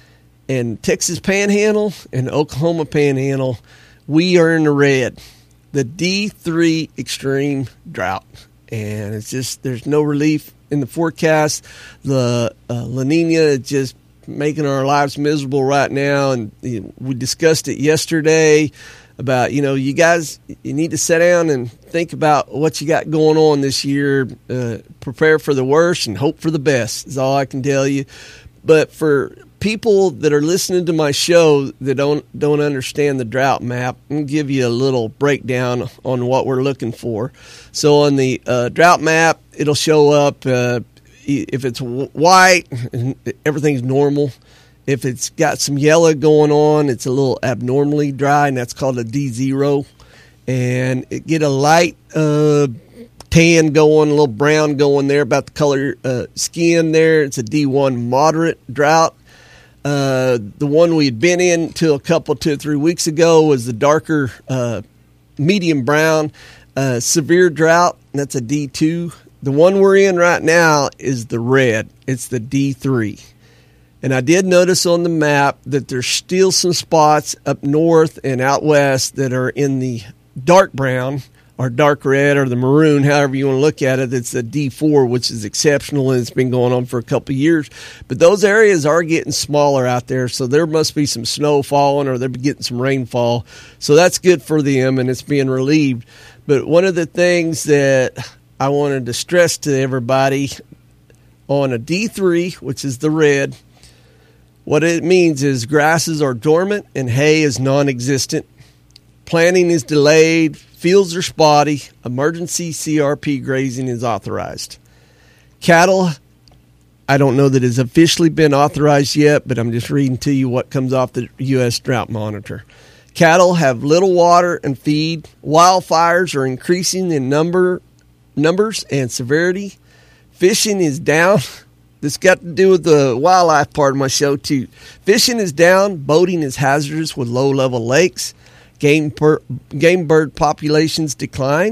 and Texas Panhandle and Oklahoma Panhandle, we are in the red, the D three extreme drought. And it's just, there's no relief in the forecast. The uh, La Nina is just making our lives miserable right now. And you know, we discussed it yesterday about, you know, you guys, you need to sit down and think about what you got going on this year. Uh, prepare for the worst and hope for the best is all I can tell you. But for people that are listening to my show that don't don't understand the drought map, I'm going to give you a little breakdown on what we're looking for. So on the uh, drought map, it'll show up uh, if it's white, everything's normal. If it's got some yellow going on, it's a little abnormally dry, and that's called a D zero. And it get a light uh, tan going, a little brown going there, about the color uh, skin there. It's a D one moderate drought. Uh, the one we had been in till a couple, two or three weeks ago was the darker uh, medium brown uh, severe drought, and that's a D two. The one we're in right now is the red. It's the D three. And I did notice on the map that there's still some spots up north and out west that are in the dark brown, or dark red or the maroon, however you want to look at it. It's a D four, which is exceptional, and it's been going on for a couple of years. But those areas are getting smaller out there, so there must be some snow falling or they're getting some rainfall. So that's good for them, and it's being relieved. But one of the things that I wanted to stress to everybody on a D three, which is the red, what it means is grasses are dormant and hay is non-existent. Planting is delayed, fields are spotty, emergency C R P grazing is authorized. Cattle, I don't know that it's officially been authorized yet, but I'm just reading to you what comes off the U S Drought Monitor. Cattle have little water and feed. Wildfires are increasing in number, numbers and severity. Fishing is down. This got to do with the wildlife part of my show, too. Fishing is down. Boating is hazardous with low-level lakes. Game, per, game bird populations decline.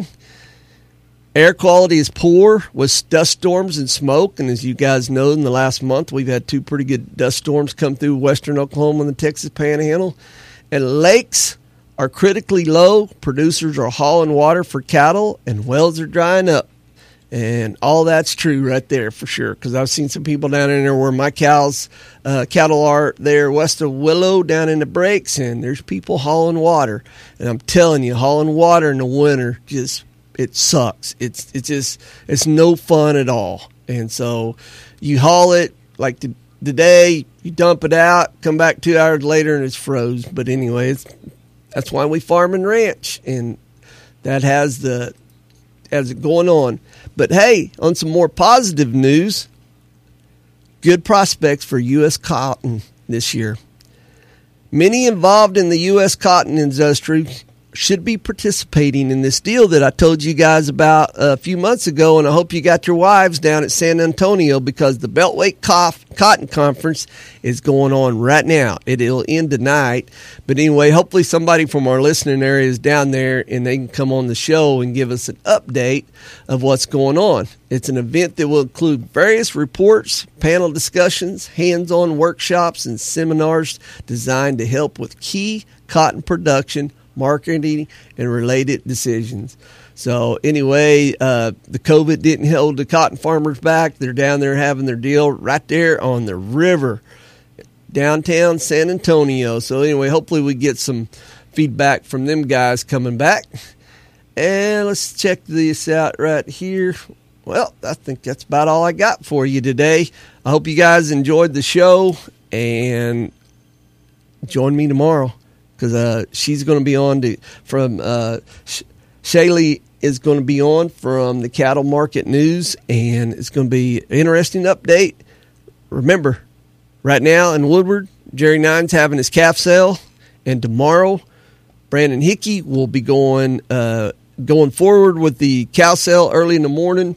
Air quality is poor with dust storms and smoke. And as you guys know, in the last month, we've had two pretty good dust storms come through western Oklahoma and the Texas Panhandle. And lakes are critically low. Producers are hauling water for cattle, and wells are drying up. And all that's true right there for sure, because I've seen some people down in there where my cows, uh, cattle are there west of Willow down in the breaks, and there's people hauling water. And I'm telling you, hauling water in the winter, just it sucks. It's it's just it's no fun at all. And so you haul it like the, the day, you dump it out, come back two hours later, and it's froze. But anyway, it's, that's why we farm and ranch, and that has the has it going on. But hey, on some more positive news, good prospects for U S cotton this year. Many involved in the U S cotton industry should be participating in this deal that I told you guys about a few months ago, and I hope you got your wives down at San Antonio, because the Beltway Cotton Conference is going on right now. It'll end tonight, but anyway, hopefully somebody from our listening area is down there and they can come on the show and give us an update of what's going on. It's an event that will include various reports, panel discussions, hands-on workshops, and seminars designed to help with key cotton production, marketing, and related decisions. So anyway, uh, the COVID didn't hold the cotton farmers back. They're down there having their deal right there on the river, downtown San Antonio. So anyway, hopefully we get some feedback from them guys coming back. And let's check this out right here. Well, I think that's about all I got for you today. I hope you guys enjoyed the show, and join me tomorrow, because uh, she's going to be on to, from uh, Sh- Shaylee is going to be on from the Cattle Market News, and it's going to be an interesting update. Remember, right now in Woodward, Jerry Nine's having his calf sale, and tomorrow Brandon Hickey will be going uh, going forward with the cow sale early in the morning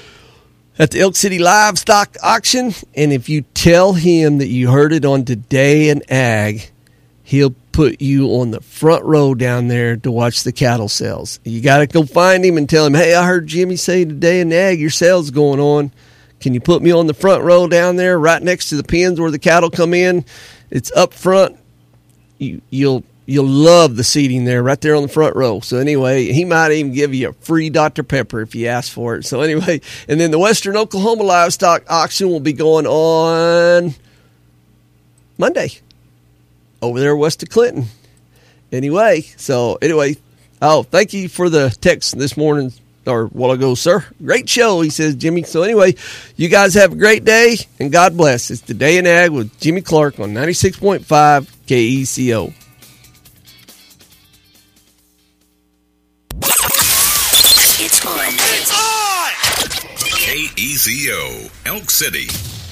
at the Elk City Livestock Auction. And if you tell him that you heard it on Today in Ag, he'll put you on the front row down there to watch the cattle sales. You got to go find him and tell him, hey, I heard Jimmy say Today in Ag, your sale's going on. Can you put me on the front row down there right next to the pens where the cattle come in? It's up front. You, you'll you'll love the seating there right there on the front row. So anyway, he might even give you a free Doctor Pepper if you ask for it. So anyway, and then the Western Oklahoma Livestock Auction will be going on Monday over there west of Clinton. Anyway, so anyway, oh, thank you for the text this morning, or a while ago, sir. Great show, he says, Jimmy. So anyway, you guys have a great day, and God bless. It's Today in Ag with Jimmy Clark on ninety-six point five K E C O. It's on. It's on! K E C O, Elk City.